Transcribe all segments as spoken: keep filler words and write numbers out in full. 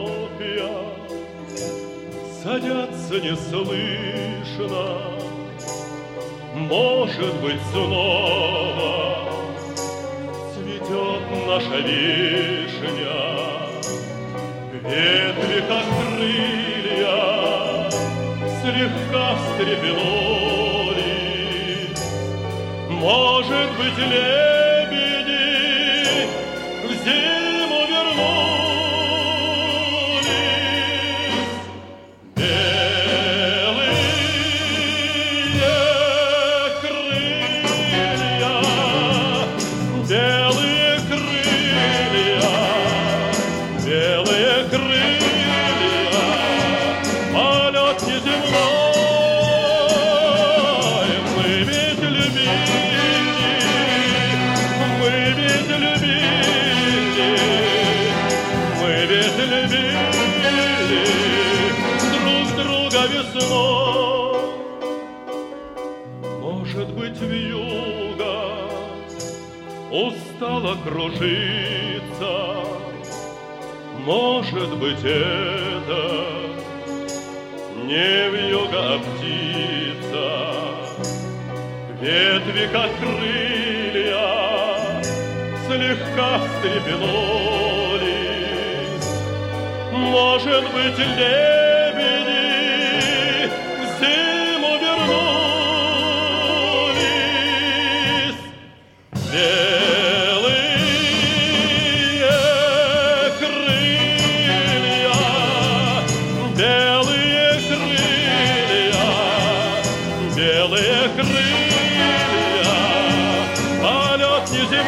хлопья садятся неслышно. Может быть, снова цветет наша вишня. Ветви, как крылья, слегка встрепенулись. Может быть, лебеди в зиму вернулись. Белые крылья, белые крылья, белые крылья, полет неземной. Мы ведь любили, мы ведь любили, мы ведь любили друг друга весной. Может быть, вьюга устала кружиться. Может быть, это не вьюга, а птица. Ветви, как крылья, слегка встрепенулись. Может быть, лебеди в зиму вернулись. Белые крылья, белые крылья, белые крылья, полет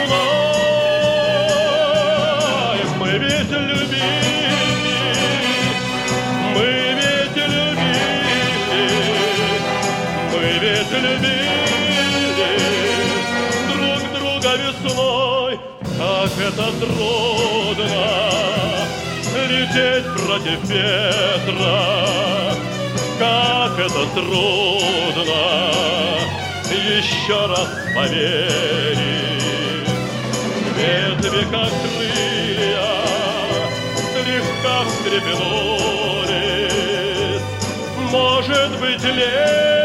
неземной. Мы ведь любили, мы ведь любили, мы ведь любили друг друга весной. Как это трудно лететь против ветра, как это трудно еще раз поверить. Ветви, как крылья, слегка встрепенулись. Может быть, лето